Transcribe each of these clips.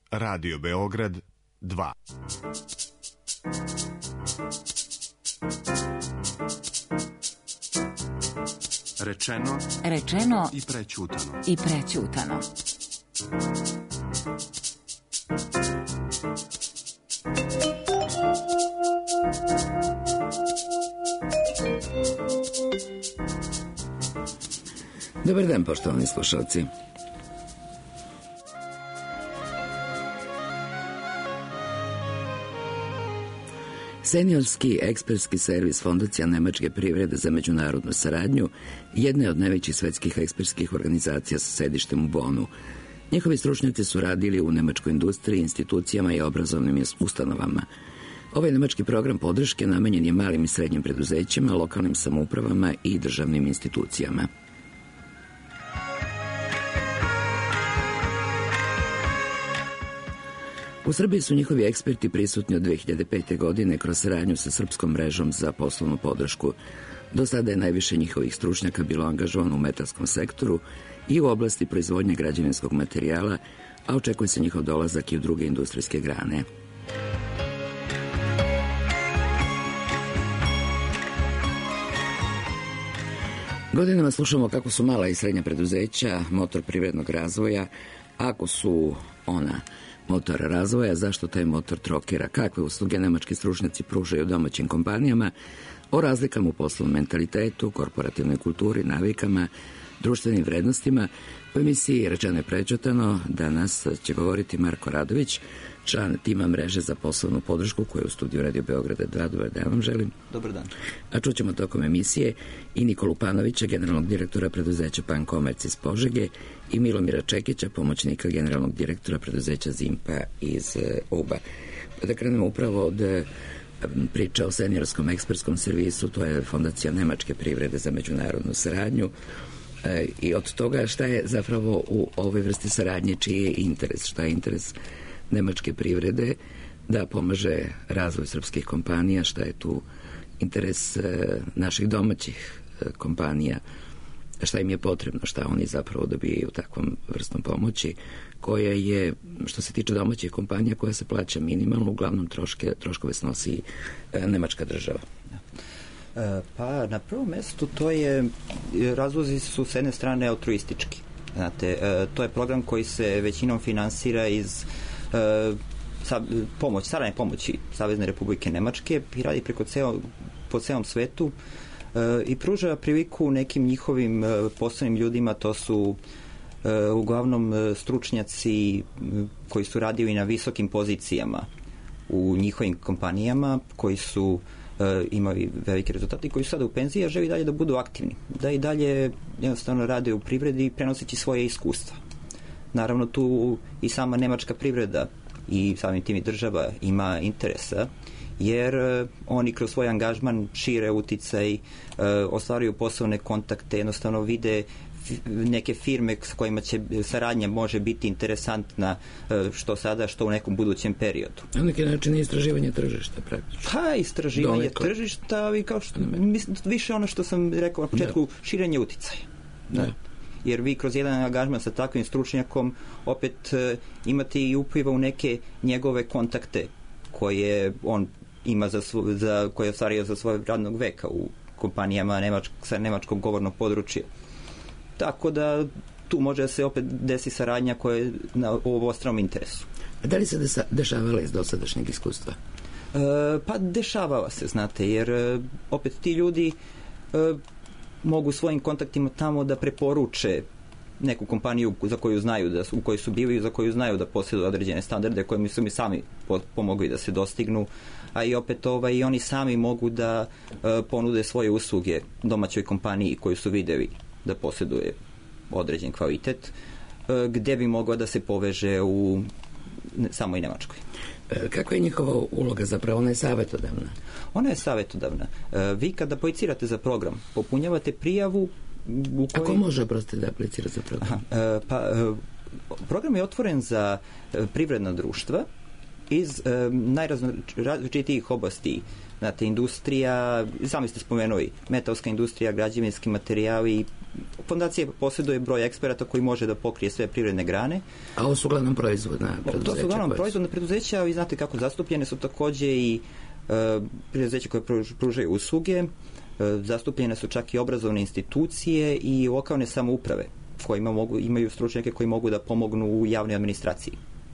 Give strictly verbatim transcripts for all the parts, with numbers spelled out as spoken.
Radio Beograd dva. Rečeno, rečeno i prećutano. I prećutano. Dobar dan, poštovani slušalci. Seniorski ekspertski servis Fondacija Nemačke privrede za međunarodnu saradnju jedna je od najvećih svetskih ekspertskih organizacija sa sedištem u Bonu. Njihovi stručnjaci su radili u nemačkoj industriji, institucijama i obrazovnim ustanovama. Ovaj nemački program podrške namenjen je malim i srednjim preduzećima, lokalnim samoupravama i državnim institucijama. U Srbiji su njihovi eksperti prisutni od dve hiljade pete. godine kroz saradnju sa Srpskom mrežom za poslovnu podršku. Do sada je najviše njihovih stručnjaka bilo angažovano u metalskom sektoru i u oblasti proizvodnje građevinskog materijala, a očekuje se njihov dolazak i u druge industrijske grane. Godinama slušamo kako su mala i srednja preduzeća motor privrednog razvoja. Ako su ona motor razvoja, zašto taj motor trokira, kakve usluge nemački stručnjaci pružaju domaćim kompanijama, o razlikama u poslovnom mentalitetu, korporativnoj kulturi, navikama, društvenim vrednostima. U emisiji Rečeno i prećutano danas će govoriti Marko Radović, član tima mreže za poslovnu podršku koja je u studiju Radio Beograda dva. Dobar dan vam želim. Dobar dan. A čućemo tokom emisije i Nikolu Panovića, generalnog direktora preduzeća Pan Komerc iz Požege, i Milomira Čekića, pomoćnika generalnog direktora preduzeća Zimpa iz Uba. Da krenemo upravo od priča o seniorskom ekspertskom servisu, to je Fondacija Nemačke privrede za međunarodnu saradnju. I od toga šta je zapravo u ovoj vrsti saradnje, čiji je interes, šta je interes nemačke privrede da pomaže razvoj srpskih kompanija, šta je tu interes naših domaćih kompanija, šta im je potrebno, šta oni zapravo dobijaju takvom vrstom pomoći, koja je, što se tiče domaćih kompanija, koja se plaća minimalno, uglavnom troške, troškove snosi nemačka država. Pa na prvom mestu to je, razlozi su s jedne strane altruistički. Znate, to je program koji se većinom finansira iz sa, pomoć, saradnje pomoći Savezne Republike Nemačke i radi preko ceo, po celom svetu i pruža priliku nekim njihovim poslovnim ljudima, to su uglavnom stručnjaci koji su radili na visokim pozicijama u njihovim kompanijama, koji su imali velike rezultate i koji su sada u penziji, a želi dalje da budu aktivni, da i dalje jednostavno rade u privredi prenoseći svoje iskustva. Naravno tu i sama nemačka privreda i samim tim i država ima interesa, jer oni kroz svoj angažman šire uticaj, ostvaruju poslovne kontakte, jednostavno vide neke firme s kojima će saradnja može biti interesantna što sada, što u nekom budućem periodu. Na neki način je istraživanje tržišta praktično. Pa, istraživanje Donekle. tržišta, ali kao što, mislim, više ono što sam rekao na početku, da. širenje uticaja. Da. Da. Jer vi kroz jedan angažman sa takvim stručnjakom opet uh, imate i upliva u neke njegove kontakte koje on ima za, svo, za koje je ostvario za svoj radnog veka u kompanijama nemačk, sa nemačkog govornog područja. Tako da tu može da se opet desi saradnja koja je na obostranom interesu. A da li se desa, dešavala iz dosadašnjeg iskustva? E, pa dešavala se, znate, jer e, opet ti ljudi e, mogu svojim kontaktima tamo da preporuče neku kompaniju za koju znaju da, u kojoj su bili i za koju znaju da posjeduju određene standarde koje su mi sami pomogli da se dostignu, a i opet ovaj, i oni sami mogu da e, ponude svoje usluge domaćoj kompaniji koju su videli da posjeduje određen kvalitet, gde bi mogla da se poveže u samoj Nemačkoj. Kakva je njihova uloga zapravo? Ona je savjetodavna? Ona je savjetodavna. Vi kada aplicirate za program, popunjavate prijavu u kojoj... A ko može prosto da aplicira za program? Aha, pa, program je otvoren za privredna društva iz e, najrazličitijih oblasti. Znate, industrija, sami ste spomenuli, metalska industrija, građevinski materijali. Fondacija posjeduje broj eksperata koji može da pokrije sve privredne grane. A ovo su uglavnom proizvodna preduzeća? To su uglavnom proizvodna preduzeća, ali znate kako zastupljene su takođe i e, preduzeća koje pružaju usluge, e, zastupljene su čak i obrazovne institucije i lokalne samouprave koje mogu, imaju stručnjake koji mogu da pomognu u javnoj administraciji.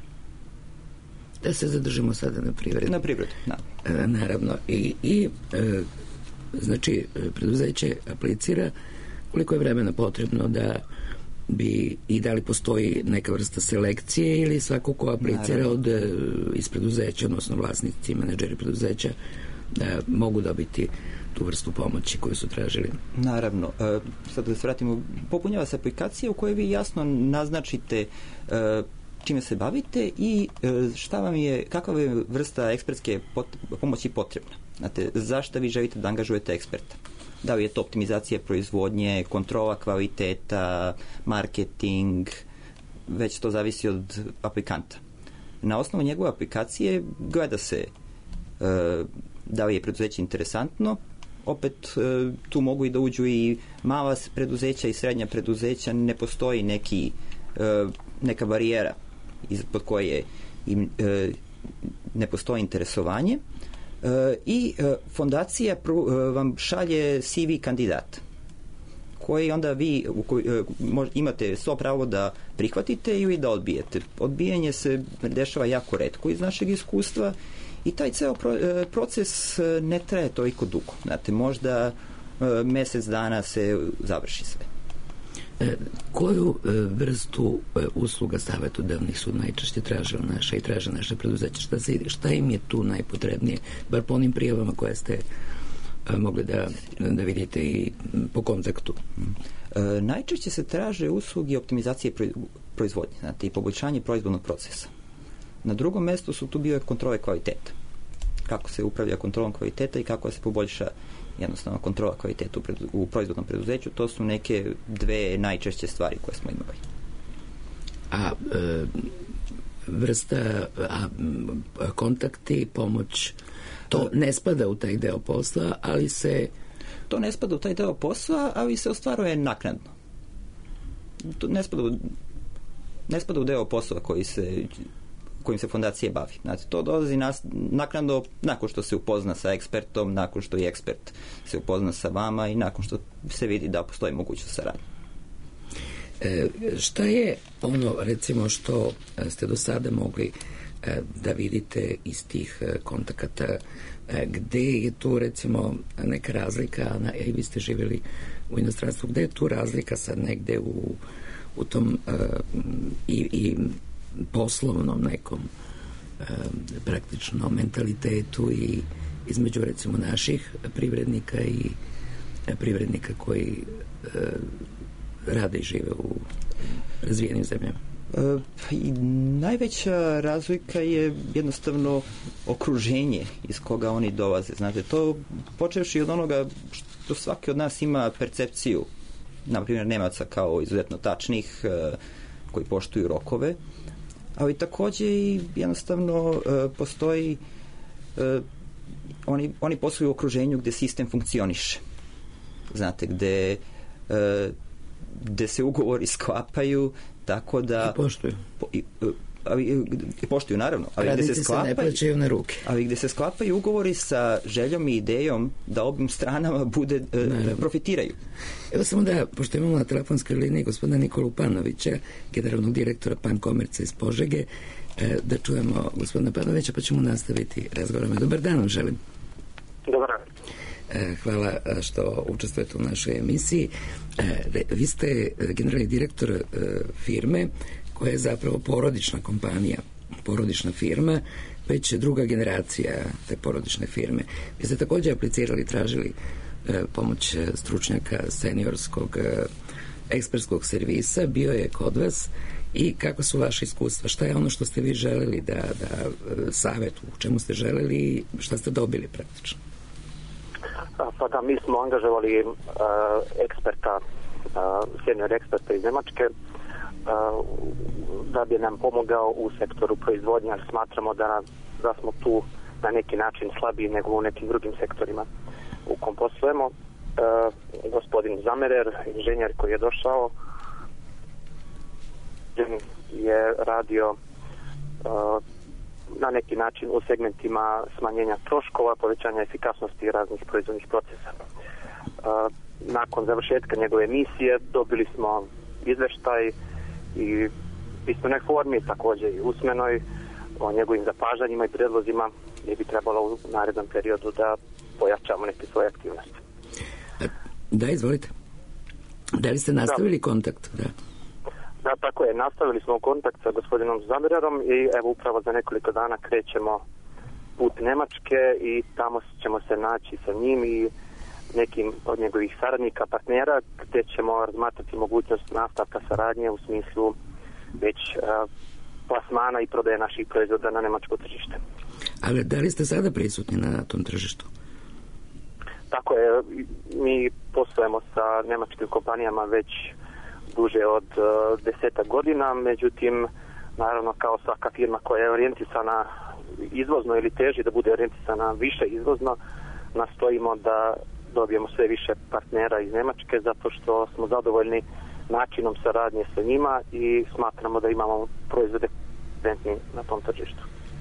Da se zadržimo sada na privredi. Na privredi, da. E, naravno. I, i e, znači, preduzeće aplicira. Koliko je vremena potrebno da bi, i da li postoji neka vrsta selekcije ili svako ko aplicira od, iz preduzeća, odnosno vlasnici i menadžeri preduzeća, da mogu dobiti tu vrstu pomoći koju su tražili? Naravno. E, sad da se vratimo, popunjava se aplikacija u kojoj vi jasno naznačite e, čime se bavite i e, šta vam je, kakva je vrsta ekspertske pot, pomoći potrebna. Znate, zašto vi želite da angažujete eksperta? Da li je to optimizacija proizvodnje, kontrola kvaliteta, marketing, već to zavisi od aplikanta. Na osnovu njegove aplikacije gleda se e, da li je preduzeće interesantno, opet e, tu mogu i da uđu i mala preduzeća i srednja preduzeća, ne postoji neki, e, neka barijera ispod koje im e, ne postoji interesovanje. E, i e, fondacija pru, e, vam šalje C V kandidata koji onda vi u koj, e, mož, imate svo pravo da prihvatite ili da odbijete. Odbijanje se dešava jako retko iz našeg iskustva i taj ceo pro, e, proces ne traje toliko dugo. Znate, možda e, mesec dana se završi sve. E, koju e, vrstu e, usluga savjetodavnih su najčešće tražile naše i traže naše preduzeće? Šta, se, šta im je tu najpotrebnije? Bar po onim prijavama koje ste e, mogli da, da vidite i po kontaktu. E, najčešće se traže usluge optimizacije proizvodnje, znate, i poboljšanje proizvodnog procesa. Na drugom mestu su tu bio kontrole kvaliteta. Kako se upravlja kontrolom kvaliteta i kako se poboljša jednostavno kontrola kvaliteta u proizvodnom preduzeću, to su neke dve najčešće stvari koje smo imali. A e, vrsta, a, kontakti, pomoć, to ne spada u taj deo posla, ali se... To ne spada u taj deo posla, ali se ostvaruje naknadno. To ne spada u, ne spada u deo posla koji se kojim se fondacije bavi. Znači, to dolazi nas, naknadno, nakon što se upozna sa ekspertom, nakon što i ekspert se upozna sa vama i nakon što se vidi da postoji mogućnost saradnje. E, šta je ono, recimo, što ste do sada mogli e, da vidite iz tih e, kontakata, e, gde je tu, recimo, neka razlika, na, e, vi ste živjeli u inostranstvu, gde je tu razlika sad negde u, u tom e, i, i poslovnom nekom e, praktično mentalitetu i između recimo naših privrednika i e, privrednika koji e, rade i žive u razvijenim zemljama? E, i najveća razlika je jednostavno okruženje iz koga oni dolaze. Znate, to počevši od onoga što svaki od nas ima percepciju, na primjer Nemaca kao izuzetno tačnih, e, koji poštuju rokove, ali takođe i jednostavno uh, postoji uh, oni, oni posluju u okruženju gde sistem funkcioniše. Znate, gde uh, gde se ugovori sklapaju tako da... I poštuju. Po, i, uh, ali, i poštuju, naravno. Ali Radnici gde se, sklapaju, se ne plaćaju na ruke. Ali gde se sklapaju ugovori sa željom i idejom da obim stranama bude, uh, profitiraju. Evo samo da, pošto imamo na telefonskoj liniji gospodina Nikolu Panovića, generalnog direktora Pankomerca iz Požege, e, da čujemo gospodina Panovića, pa ćemo nastaviti razgovorom. Dobar dan vam želim. Dobar dan. E, hvala što učestvujete u našoj emisiji. E, vi ste generalni direktor e, firme koja je zapravo porodična kompanija, porodična firma, već druga generacija te porodične firme. Vi ste također aplicirali, tražili pomoć stručnjaka seniorskog ekspertskog servisa, bio je kod vas i kako su vaše iskustva? Šta je ono što ste vi želeli da, da savjet, u čemu ste želeli i šta ste dobili praktično? Pa da, mi smo angažovali uh, eksperta, uh, senior eksperta iz Nemačke da bi nam pomogao u sektoru proizvodnje, jer smatramo da, da smo tu na neki način slabiji nego u nekim drugim sektorima u kom poslujemo. Gospodin Zamerer, inženjer koji je došao, je radio na neki način u segmentima smanjenja troškova, povećanja efikasnosti raznih proizvodnih procesa. Nakon završetka njegove misije dobili smo izveštaj i pismenoj formi, također i usmenoj, o njegovim zapažanjima i predlozima gdje bi trebalo u narednom periodu da pojačamo neke svoje aktivnosti. Da, izvolite. Da li ste nastavili da. kontakt? Da. Da, tako je. Nastavili smo kontakt sa gospodinom Zamererom i evo upravo za nekoliko dana krećemo put Nemačke i tamo ćemo se naći sa njim i nekim od njegovih saradnika, partnera, gdje ćemo razmatrati mogućnost nastavka saradnje u smislu već uh, plasmana i prodaje naših proizvoda na nemačko tržište. Ali da li ste sada prisutni na tom tržištu? Tako je. Mi poslujemo sa nemačkim kompanijama već duže od uh, desetak godina, međutim, naravno kao svaka firma koja je orijentisana izvozno ili teži da bude orijentisana više izvozno, nastojimo da dobijemo sve više partnera iz Njemačke zato što smo zadovoljni načinom saradnje sa njima i smatramo da imamo proizvode konkurentni na tom tržištu.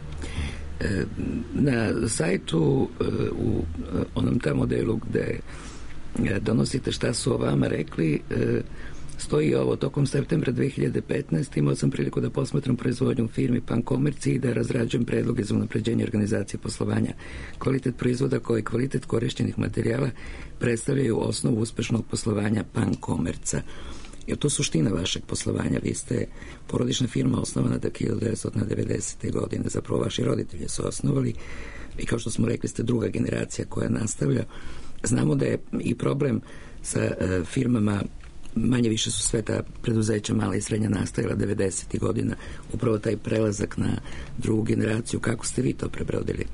Na sajtu u onom tamo delu gde donosite šta su o vama rekli, stoji ovo: tokom septembra dve hiljade petnaeste. imao sam priliku da posmatram proizvodnju u firmi Pankomerc i da razrađujem predloge za unapređenje organizacije poslovanja. Kvalitet proizvoda kao i kvalitet korišćenih materijala predstavljaju osnovu uspešnog poslovanja Pankomerca. Je to suština vašeg poslovanja? Vi ste porodična firma osnovana da hiljadu devetsto devedesete. godine. Zapravo vaši roditelji su osnovali i kao što smo rekli ste druga generacija koja nastavlja. Znamo da je i problem sa uh, firmama, manje više su sve ta preduzeća mala i srednja nastajala devedesetih godina, upravo taj prelazak na drugu generaciju. Kako ste vi to prebrodili?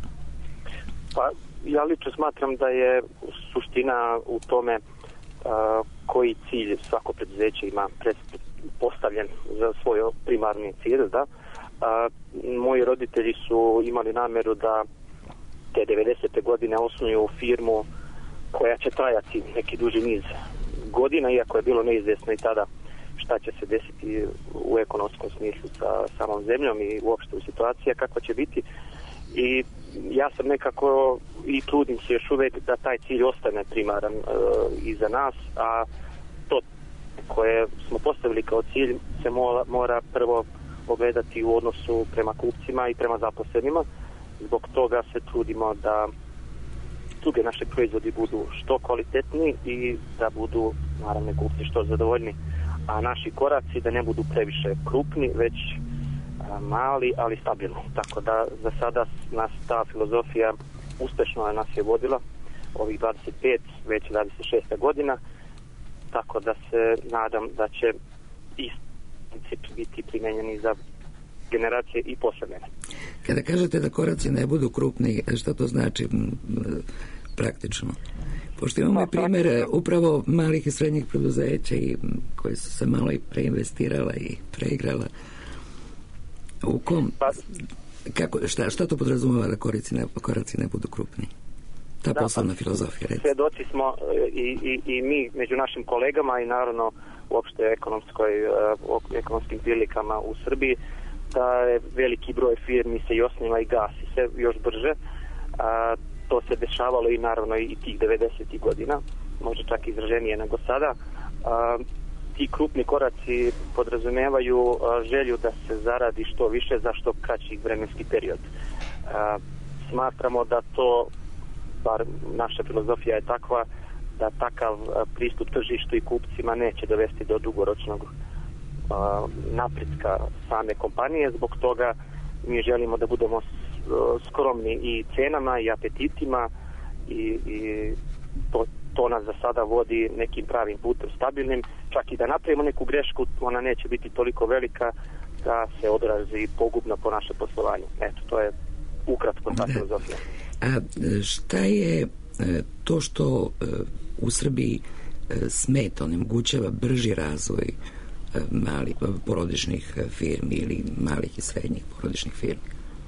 Pa ja lično smatram da je suština u tome uh, koji cilj svako preduzeće ima postavljen za svoj primarni cilj, da. Uh, moji roditelji su imali nameru da te devedesete godine osnuju firmu koja će trajati neki duži niz godina, iako je bilo neizvjesno i tada šta će se desiti u ekonomskom smislu sa samom zemljom i uopšte u situaciji kakva će biti. I ja sam nekako i trudim se još uvijek da taj cilj ostane primaran e, i za nas, a to koje smo postavili kao cilj se mora, mora prvo ogledati u odnosu prema kupcima i prema zaposlenima. Zbog toga se trudimo da druge naše proizvodi budu što kvalitetniji i da budu, naravno, kupci što zadovoljni, a naši koraci da ne budu previše krupni, već a, mali, ali stabilni. Tako da za sada nas ta filozofija uspešno nas je vodila ovih dvadeset pet, već dvadeset šest godina, tako da se nadam da će isti princip biti primenjeni za generacije i posle mene. Kada kažete da koraci ne budu krupni, šta to znači praktično? Pošto imamo i primere upravo malih i srednjih preduzeća i koji su se malo i preinvestirala i preigrala. U kom? Kako, šta, šta to podrazumeva da koraci ne, koraci ne budu krupni? Ta da, poslovna pa, filozofija, recimo. Svjedoci smo i, i, i mi među našim kolegama i naravno uopšte ekonomskoj, ekonomskim prilikama u Srbiji, da je veliki broj firmi se i osniva i gasi se još brže. A, to se dešavalo i naravno i tih devedesetih godina, možda čak izraženije nego sada. A, ti krupni koraci podrazumevaju a, želju da se zaradi što više za što kraći vremenski period. A, smatramo da to, bar naša filozofija je takva, da takav a, pristup tržištu i kupcima neće dovesti do dugoročnog a, napretka same kompanije. Zbog toga mi želimo da budemo skromni i cenama i apetitima i, i to, to nas za sada vodi nekim pravim putem, stabilnim. Čak i da napravimo neku grešku, ona neće biti toliko velika da se odrazi pogubno po naše poslovanje. Eto, to je ukratko ta filozofija. A šta je to što u Srbiji smeta, onemogućava brži razvoj malih porodičnih firmi ili malih i srednjih porodičnih firmi?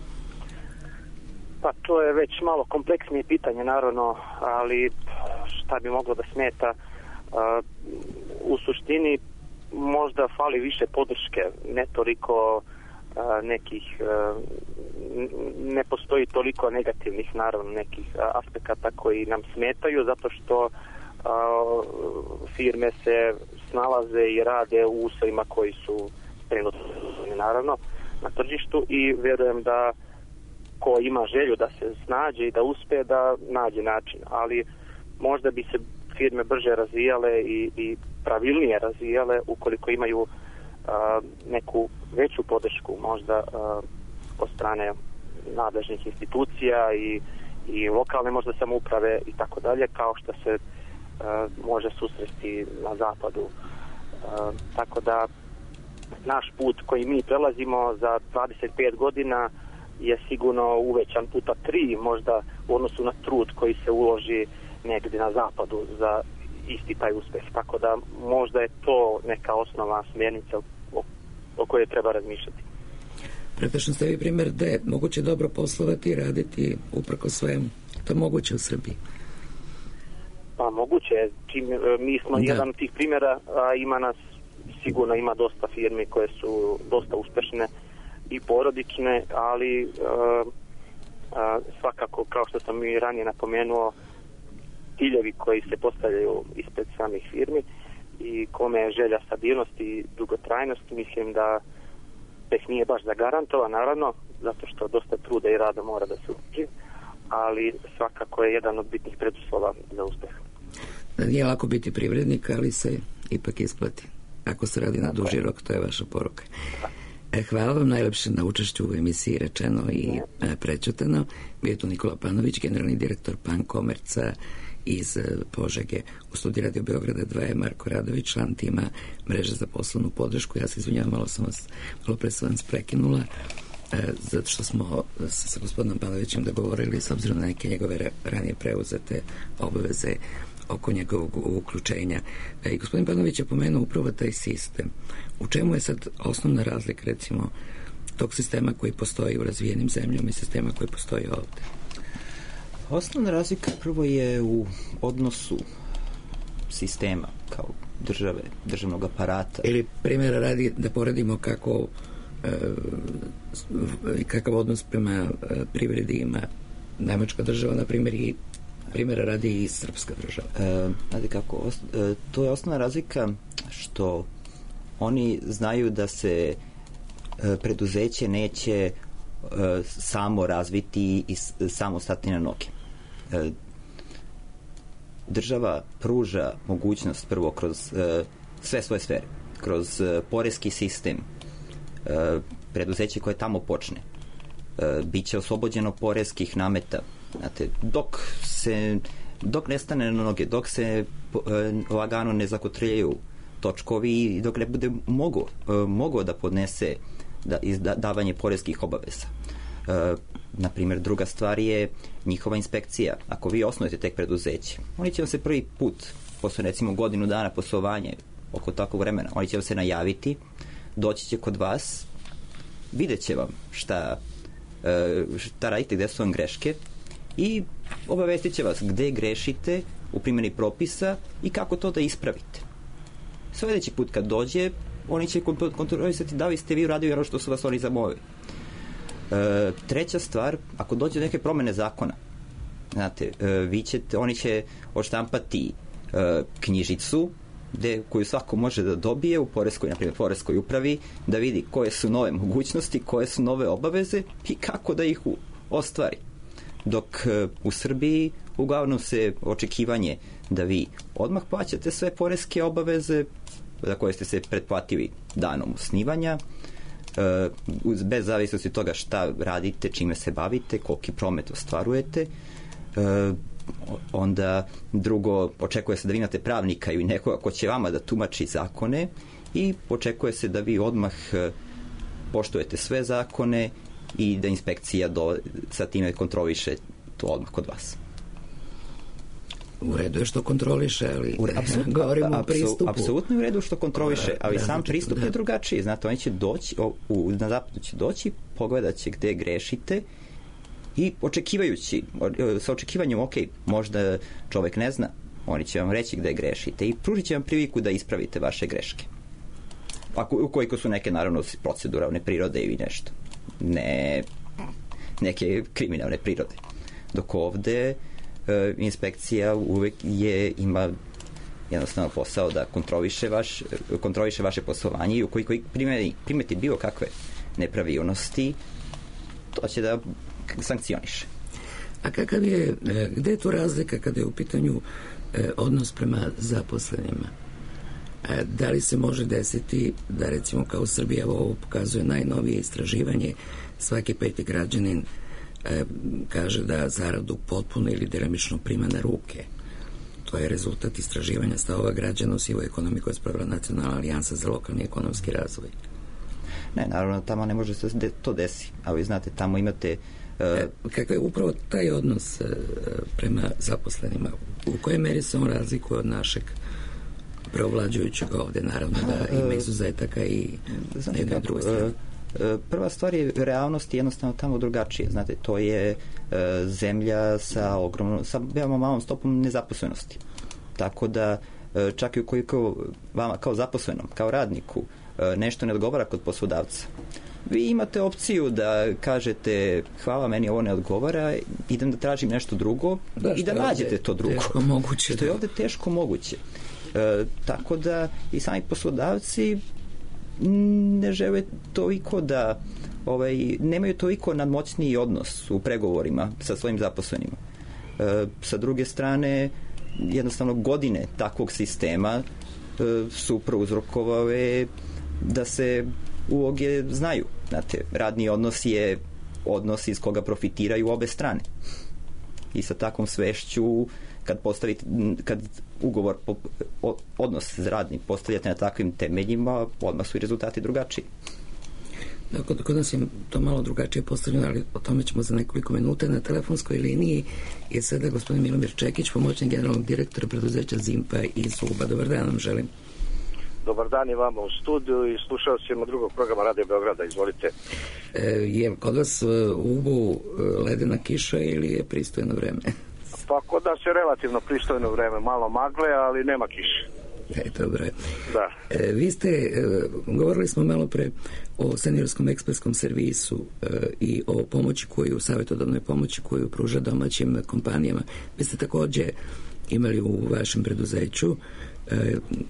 Pa to je već malo kompleksnije pitanje, naravno, ali šta bi moglo da smeta? U suštini možda fali više podrške, ne toliko nekih, ne postoji toliko negativnih, naravno, nekih aspekata koji nam smetaju, zato što firme se snalaze i rade u uslovima koji su trenutno, naravno, na tržištu, i vjerujem da ko ima želju da se snađe i da uspe, da nađe način, ali možda bi se firme brže razvijale i, i pravilnije razvijale ukoliko imaju a, neku veću podršku, možda a, od strane nadležnih institucija i, i lokalne možda samouprave i tako dalje, kao što se a, može susresti na zapadu. A, tako da naš put koji mi prelazimo za dvadeset pet godina je sigurno uvećan puta tri, možda u odnosu na trud koji se uloži negdje na zapadu za isti taj uspjeh. Tako da možda je to neka osnova smjernica o, o kojoj treba razmišljati. Praktično ste vi primjer da je moguće dobro poslovati i raditi uprko svemu. To je moguće u Srbiji? Pa moguće. Čim, mi smo da. jedan od tih primjera, a ima nas, sigurno ima dosta firmi koje su dosta uspješne i porodične, ali a, a, svakako, kao što sam i ranije napomenuo, ciljevi koji se postavljaju ispred samih firmi i kome je želja stabilnosti i dugotrajnosti, mislim da peh nije baš zagarantovan, naravno, zato što dosta truda i rada mora da se uloži, ali svakako je jedan od bitnih preduslova za uspjeh. Nije lako biti privrednik, ali se ipak isplati. Ako se radi na duži rok, to je vaša poruka. Hvala vam najlepše na učešću u emisiji Rečeno i prećutano. Bio je tu Nikola Panović, generalni direktor Pankomerca iz Požege. U studiju Radio Beograda dva je Marko Radović, član tima Mreže za poslovnu podršku. Ja se izvinjavam, malo sam vas, malo pre sam vas prekinula, e, zato što smo sa, sa gospodinom Panovićem dogovorili, s obzirom na neke njegove ranije preuzete obaveze oko njegovog uključenja. E, I gospodin Panović je pomenuo upravo taj sistem. U čemu je sad osnovna razlika, recimo, tog sistema koji postoji u razvijenim zemljama i sistema koji postoji ovdje? Osnovna razlika prvo je u odnosu sistema kao države, državnog aparata. Ili primjera radi da poredimo kako e, kakav odnos prema e, privredi ima nemačka država, na primjer, i primjera radi i srpska država. E, znate kako, os, e, to je osnovna razlika što oni znaju da se e, preduzeće neće e, samo razviti i s, samo stati na noge. E, država pruža mogućnost prvo kroz e, sve svoje sfere, kroz e, poreski sistem, e, preduzeće koje tamo počne, e, bit će oslobođeno poreskih nameta. Znate, dok se dok ne stane na noge, dok se e, lagano ne zakotrljaju točkovi i dok ne bude mogo, e, mogo da podnese da, izdavanje poreskih obaveza. E, na primjer, druga stvar je njihova inspekcija. Ako vi osnujete tek preduzeće, oni će vam se prvi put, posle recimo godinu dana poslovanja, oko takvog vremena, oni će vam se najaviti, doći će kod vas, vidjet će vam šta, e, šta radite, gde su vam greške i obavestit će vas gde grešite u primjeni propisa i kako to da ispravite. Sljedeći put kad dođe, oni će kontrolisati da li ste vi uradili ono što su vas oni zamolili. E, treća stvar, ako dođe do neke promene zakona, znate, e, vi ćete, oni će odštampati e, knjižicu gde, koju svako može da dobije u poreskoj, na primjer, poreskoj upravi, da vidi koje su nove mogućnosti, koje su nove obaveze i kako da ih u, ostvari. Dok e, u Srbiji uglavnom se očekivanje da vi odmah plaćate sve poreske obaveze za koje ste se pretplatili danom osnivanja, Uh, bez zavisnosti toga šta radite, čime se bavite, koliki promet ostvarujete. Uh, onda drugo, očekuje se da vi imate pravnika ili nekoga ko će vama da tumači zakone i očekuje se da vi odmah uh, poštujete sve zakone i da inspekcija do, sa time kontroliše to odmah kod vas. U redu je što kontroliše, ali U re- apsolutno, govorimo o apsu- pristupu. Apsolutno je u redu što kontroliše, ali Da, sam znači, pristup da. je drugačiji. Znate, oni će doći, o, u, na zapadu će doći, pogledat će gde grešite i očekivajući, o, sa očekivanjem, ok, možda čovek ne zna, oni će vam reći gde grešite i pružit će vam priliku da ispravite vaše greške. Ako, ukoliko su neke, naravno, proceduralne prirode ili nešto. Ne neke kriminalne prirode. Dok ovde e, inspekcija uvek je, ima jednostavno posao da kontroliše, vaš, kontroliše vaše poslovanje i ukoliko primeti, primeti bilo kakve nepravilnosti, to će da sankcioniše. A kakav je, gde je tu razlika kada je u pitanju e, odnos prema zaposlenima? E, da li se može desiti da, recimo, kao Srbija, ovo pokazuje najnovije istraživanje, svaki peti građanin e, kaže da zaradu potpuno ili delimično prima na ruke. To je rezultat istraživanja stavova građana u sivoj ekonomiji koje je spravila Nacionalna alijansa za lokalni ekonomski razvoj. Ne, naravno, tamo ne može se de, to desi, ali znate, tamo imate... Uh, e, kakav je upravo taj odnos uh, prema zaposlenima? U kojoj meri se on razlikuje od našeg preovlađujućeg ovde? Naravno da ima izuzetaka i na jednoj drugoj strani. Prva stvar je realnost jednostavno tamo drugačije. Znate, to je uh, zemlja sa ogromnom, sa veoma malom stopom nezaposlenosti. Tako da uh, čak i ukoliko vama kao zaposlenom, kao radniku, uh, nešto ne odgovara kod poslodavca, vi imate opciju da kažete hvala, meni ovo ne odgovara, idem da tražim nešto drugo da, i da nađete to drugo. Teško moguće. Što je ovde teško moguće. E, tako da i sami poslodavci ne žele toliko da ovaj, nemaju toliko nadmoćniji odnos u pregovorima sa svojim zaposlenima. E, sa druge strane, jednostavno godine takvog sistema e, su prouzrokovale da se uloge znaju. Znate, radni odnos je odnos iz koga profitiraju obe strane. I sa takvom svešću kad postavite, kad ugovor, odnos radni postavljate na takvim temeljima, odmah su i rezultati drugačiji. Da, kod, kod nas je to malo drugačije postavljeno, ali o tome ćemo za nekoliko minuta. Na telefonskoj liniji je sada gospodin Milomir Čekić, pomoćnik generalnog direktora preduzeća Zimpa iz Uba. Dobar dan vam želim. Dobar dan i vama u studiju i slušalcima drugog programa Radio Beograda. Izvolite. E, je kod vas u Ubu ledena kiša ili je pristojno vreme? Pa kod nas je relativno pristojno vreme, malo magle, ali nema kiše. E, dobro je. Da. E, vi ste, e, govorili smo malo pre o seniorskom ekspreskom servisu e, i o pomoći koju, savjetodavnoj pomoći koju pruža domaćim kompanijama. Vi ste takođe imali u vašem preduzeću e,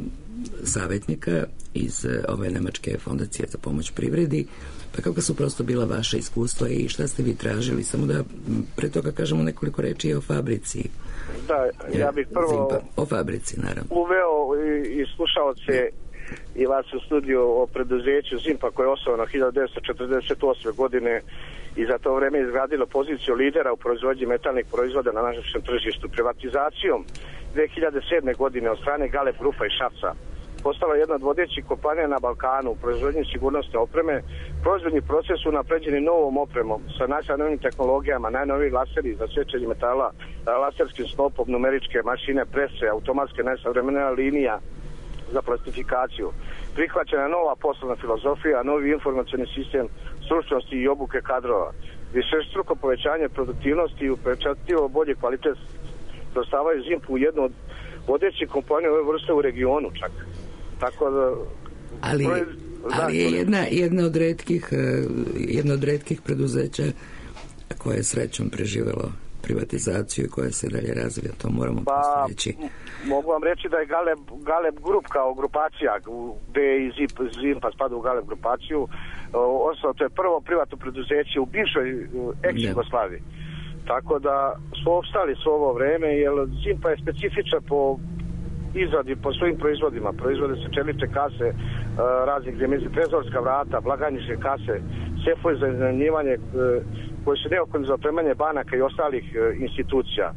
savjetnika iz e, ove Nemačke fondacije za pomoć privredi. Pa kako su prosto bila vaša iskustva i šta ste vi tražili? Samo da pre toga kažemo nekoliko reči o fabrici. Da, ja bih prvo Zimpa, o fabrici, naravno. uveo i, i slušalce i vas u studiju o preduzeću Zimpa koje je osnovano hiljadu devetsto četrdeset osme godine i za to vreme izgradilo poziciju lidera u proizvodnji metalnih proizvoda na našem tržištu. Privatizacijom dve hiljade sedme godine od strane Galeb Grupa i Šapca postala jedna od vodećih kompanija na Balkanu u proizvodnji sigurnosne opreme. Proizvodni proces su napređeni novom opremom sa najsavremenijim tehnologijama, najnoviji laseri za sečenje metala, laserskim snopom, numeričke mašine, prese, automatske najsavremenija linija za plastifikaciju. Prihvaćena nova poslovna filozofija, novi informacioni sistem stručnosti i obuke kadrova. Višestruko povećanje produktivnosti i upečatljivo bolji kvalitet dostavaju Zimpu u jednu od vodećih kompanija ove vrste u regionu čak. Tako da... Ali, da, ali je jedna, jedna, od retkih, jedna od retkih preduzeća koja je srećom preživelo privatizaciju i koja se dalje razvija, to moramo pa, reći. Mogu vam reći da je Galeb, Galeb Grup kao grupacija, gde je i Zimpa spada u Galeb grupaciju, ostalo to je prvo privatno preduzeće u bivšoj ex-Jugoslaviji. Tako da su opstali svo ovo vreme, jer Zimpa je specifična po izradi, po svojim proizvodima. Proizvode se čelične kase, raznih gremezi, trezorska vrata, blagajničke kase, sefovi za iznajmljivanje koji su neophodni za opremanje banaka i ostalih institucija.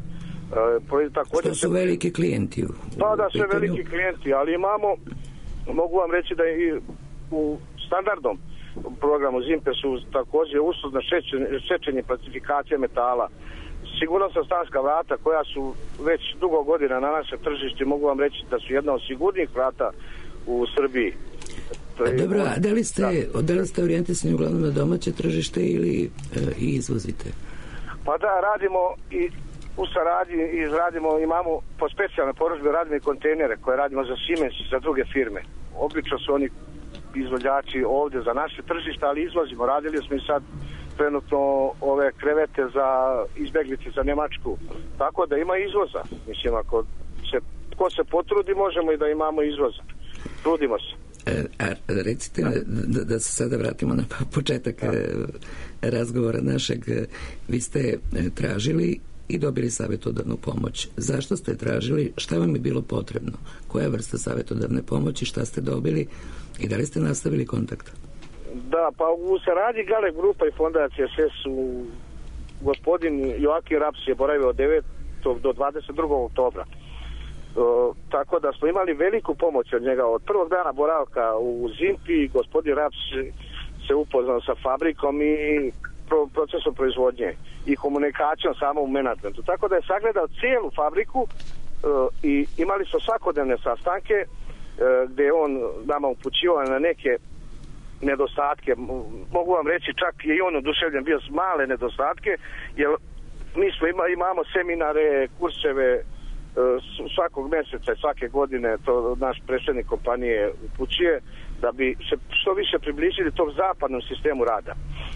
Što su veliki klijenti? Pa da, sve veliki klijenti, ali imamo, mogu vam reći da i u standardnom programu Zimpe su također uslužno šečenje, šečenje plastifikacije metala, sigurnosna stanska vrata koja su već dugo godina na našem tržištu, mogu vam reći da su jedna od sigurnijih vrata u Srbiji. A dobro, a da li ste, da. da li ste orijentisani uglavnom na domaće tržište ili e, i izvozite? Pa da, radimo i u saradnji izradimo, imamo po specijalne porudžbe, radimo i kontejnere koje radimo za Siemens i za druge firme. Obično su oni izvođači ovdje za naše tržište, ali izvozimo. Radili smo i sad trenutno ove krevete za izbjeglice za Njemačku. Tako da ima izvoza. Mislim, ako se, ko se potrudi, možemo i da imamo izvoza. Trudimo se. A recite, da, da se sada vratimo na početak da. razgovora našeg. Vi ste tražili i dobili savjetodavnu pomoć. Zašto ste tražili? Šta vam je bilo potrebno? Koja je vrsta savjetodavne pomoći? Šta ste dobili? I da li ste nastavili kontakt? Da, pa u saradnji Gale Grupa i Fondacija S E S u gospodin Joakim Raps je boravio od devetog do dvadeset drugog oktobra. O, tako da smo imali veliku pomoć od njega. Od prvog dana boravka u Zimpi gospodin Raps se upoznao sa fabrikom i pro, procesom proizvodnje i komunikacijom samo u menadžmentu. Tako da je sagledao cijelu fabriku o, i imali smo svakodnevne sastanke o, gdje je on nama upućivao na neke nedostatke. Mogu vam reći, čak je i on oduševljen bio s male nedostatke, jer mi smo ima, imamo seminare, kurseve svakog mjeseca i svake godine, to naš predsjednik kompanije upućuje, da bi se što više približili tom zapadnom sistemu rada.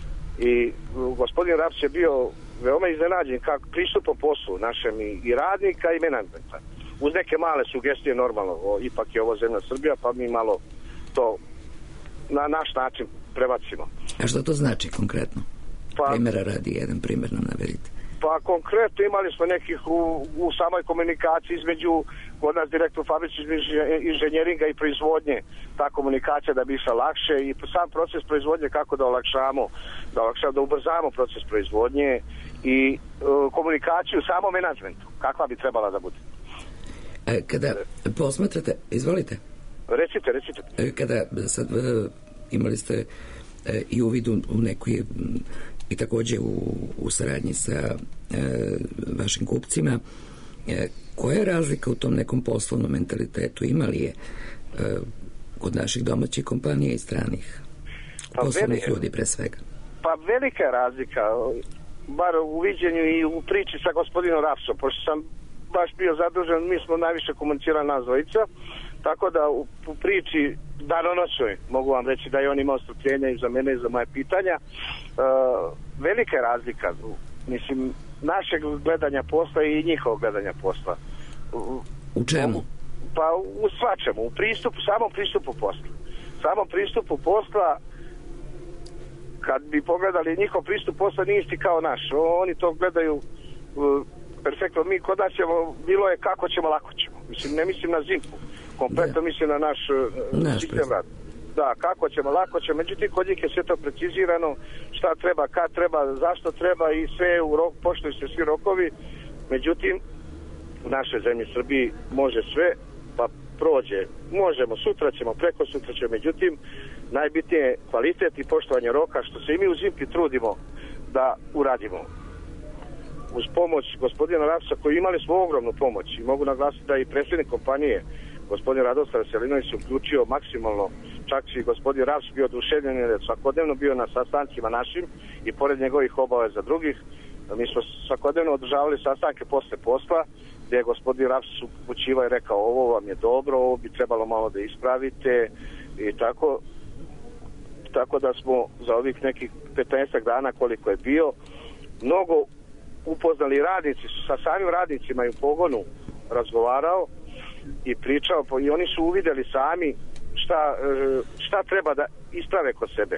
I gospodin Raps je bio veoma iznenađen kako pristupom poslu našem i, i radnika i menadžmenta. Uz neke male sugestije, normalno, o, ipak je ovo zemlja Srbija, pa mi malo to na naš način prebacimo. A što to znači konkretno? Pa, primjera radi, jedan primjer nam navedite. Pa konkretno imali smo nekih u, u samoj komunikaciji između, kod nas direktno u fabrici inženjeringa i proizvodnje, ta komunikacija da bi išla lakše i sam proces proizvodnje kako da olakšamo, da olakšamo, da ubrzamo proces proizvodnje i uh, komunikaciju u samom menadžmentu, kakva bi trebala da bude. E, kada posmatrate, izvolite. Recite, recite. E, kada sad uh, imali ste uh, i uvid u, u nekoj i također u, u saradnji sa e, vašim kupcima, e, koja je razlika u tom nekom poslovnom mentalitetu? Imali je e, kod naših domaćih kompanija i stranih poslovnih pa ljudi pre svega? Pa velika je razlika, bar u viđenju i u priči sa gospodinom Rapsom, pošto sam baš bio zadužen, mi smo najviše komunicirali nas dvojica, tako da u, u priči danonoćnoj mogu vam reći da je on imao strpljenja i za mene i za moje pitanja. Uh, velika je razlika, mislim, našeg gledanja posla i njihovog gledanja posla. U, u čemu? Pa u svačemu, u pristupu, samom pristupu posla. Samom pristupu posla, kad bi pogledali njihov pristup posla, nije isti kao naš. Oni to gledaju uh, perfektno. Mi kod nas ćemo, bilo je kako ćemo, lako ćemo. Mislim, ne mislim na Zimpu. Kompletno da. Mislim na naš, naš sistem rada. Da, kako ćemo, lako ćemo. Međutim, kod njih je sve to precizirano, šta treba, kad treba, zašto treba i sve u rok, poštuju se svi rokovi. Međutim, u našoj zemlji Srbiji može sve, pa prođe. Možemo, sutra ćemo, preko sutra ćemo. Međutim, najbitnije je kvalitet i poštovanje roka, što se i mi u Zimpi trudimo da uradimo. Uz pomoć gospodina Rapsa, koji imali smo ogromnu pomoć i mogu naglasiti da i predsjednik kompanije, gospodin Radoslav Veselinović, se uključio maksimalno, čak i gospodin Raps bio oduševljen jer je svakodnevno bio na sastancima našim i pored njegovih obaveza drugih. Mi smo svakodnevno održavali sastanke posle posla, gdje je gospodin Raps upućivao i rekao ovo vam je dobro, ovo bi trebalo malo da ispravite i tako. Tako da smo za ovih nekih petnaestak dana koliko je bio, mnogo upoznali radnici, sa samim radnicima i u pogonu razgovarao i pričao, i oni su uvidjeli sami šta, šta treba da isprave kod sebe.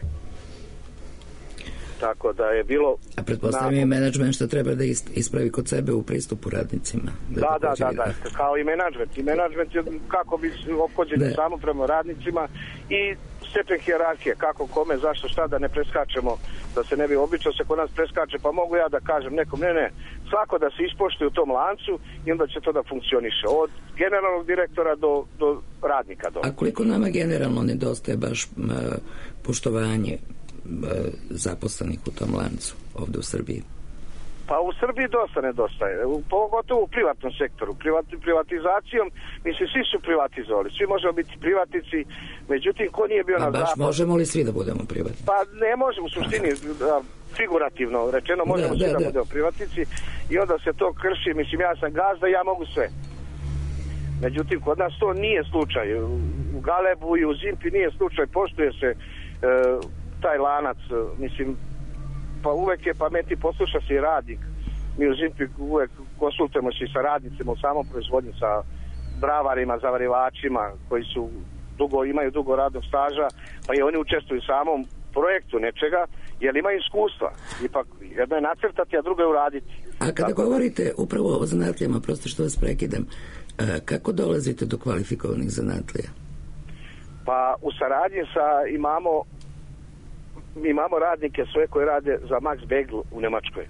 Tako da je bilo... A pretpostavljam je menadžment što treba da ispravi kod sebe u pristupu radnicima. Da, da, da, da, da, kao i menadžment. I menadžment je kako bi ophođeni samo prema radnicima i stepen hijerarhije, kako, kome, zašto, šta, da ne preskačemo, da se ne bi obično se kod nas preskače, pa mogu ja da kažem nekom, ne, ne, svako da se ispoštuje u tom lancu i onda će to da funkcioniše. Od generalnog direktora do, do radnika. Do. A koliko nama generalno nedostaje baš m, poštovanje m, zaposlenih u tom lancu ovdje u Srbiji? Pa u Srbiji dosta nedostaje, pogotovo u privatnom sektoru. Privat, privatizacijom, mislim, svi su privatizovali, svi možemo biti privatnici, međutim, ko nije bio A na baš zapadu... možemo li svi da budemo privatni? Pa ne možemo, u suštini, da, figurativno rečeno, možemo Da, svi da, da, da. budemo privatnici i onda se to krši, mislim, ja sam gazda, ja mogu sve. Međutim, kod nas to nije slučaj. U Galebu i u Zimpi nije slučaj, poštuje se e, taj lanac, mislim, pa uvek je pameti, posluša se i radnik. Mi u Zimpi uvek konsultujemo se i sa radnicima u samom proizvodnju, sa bravarima, zavarivačima koji su dugo, imaju dugo radnog staža, pa i oni učestvuju u samom projektu nečega, jer imaju iskustva. Ipak jedno je nacrtati, a drugo je uraditi. A kada Tako... govorite upravo o zanatlijama, prosto što vas prekidam, kako dolazite do kvalifikovanih zanatlija? Pa u saradnji sa imamo imamo radnike svoje koje rade za Max Begl u Nemačkoj.